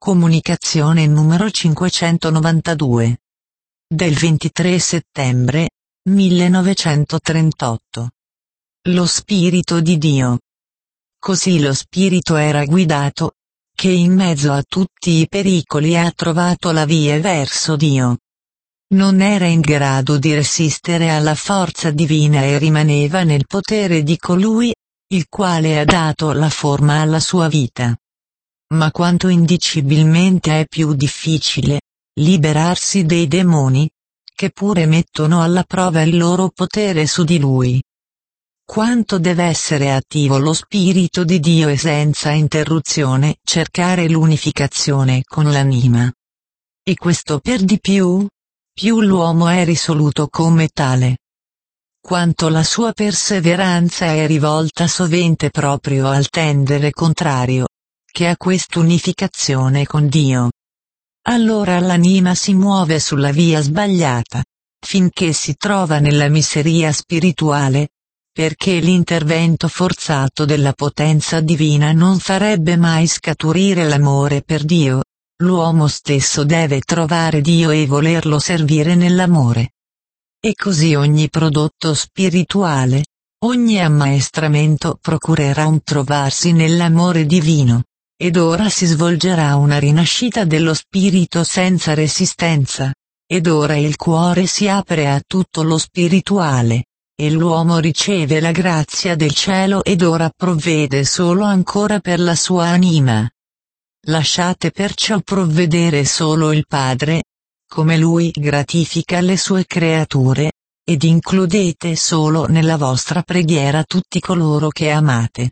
Comunicazione numero 592. Del 23 settembre 1938. Lo Spirito di Dio. Così lo Spirito era guidato, che in mezzo a tutti i pericoli ha trovato la via verso Dio. Non era in grado di resistere alla forza divina e rimaneva nel potere di colui, il quale ha dato la forma alla sua vita. Ma quanto indicibilmente è più difficile liberarsi dei demoni, che pure mettono alla prova il loro potere su di lui. Quanto deve essere attivo lo Spirito di Dio e senza interruzione cercare l'unificazione con l'anima. E questo per di più l'uomo è risoluto come tale. Quanto la sua perseveranza è rivolta sovente proprio al tendere contrario, che a quest'unificazione con Dio. Allora l'anima si muove sulla via sbagliata, finché si trova nella miseria spirituale, perché l'intervento forzato della potenza divina non farebbe mai scaturire l'amore per Dio. L'uomo stesso deve trovare Dio e volerlo servire nell'amore. E così ogni prodotto spirituale, ogni ammaestramento procurerà un trovarsi nell'amore divino. Ed ora si svolgerà una rinascita dello spirito senza resistenza, ed ora il cuore si apre a tutto lo spirituale, e l'uomo riceve la grazia del cielo ed ora provvede solo ancora per la sua anima. Lasciate perciò provvedere solo il Padre, come Lui gratifica le sue creature, ed includete solo nella vostra preghiera tutti coloro che amate.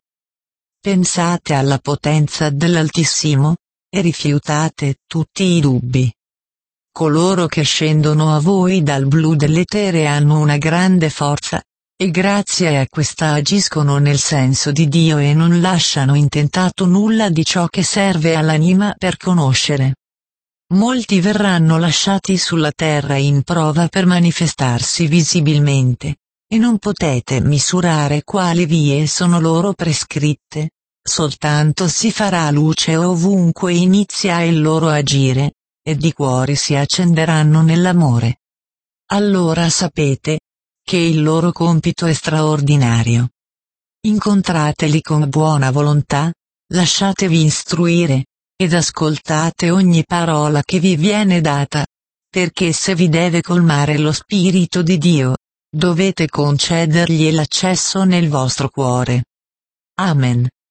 Pensate alla potenza dell'Altissimo, e rifiutate tutti i dubbi. Coloro che scendono a voi dal blu dell'etere hanno una grande forza, e grazie a questa agiscono nel senso di Dio e non lasciano intentato nulla di ciò che serve all'anima per conoscere. Molti verranno lasciati sulla terra in prova per manifestarsi visibilmente. E non potete misurare quali vie sono loro prescritte, soltanto si farà luce ovunque inizia il loro agire, ed i cuori si accenderanno nell'amore. Allora sapete che il loro compito è straordinario. Incontrateli con buona volontà, lasciatevi istruire, ed ascoltate ogni parola che vi viene data, perché se vi deve colmare lo Spirito di Dio, dovete concedergli l'accesso nel vostro cuore. Amen.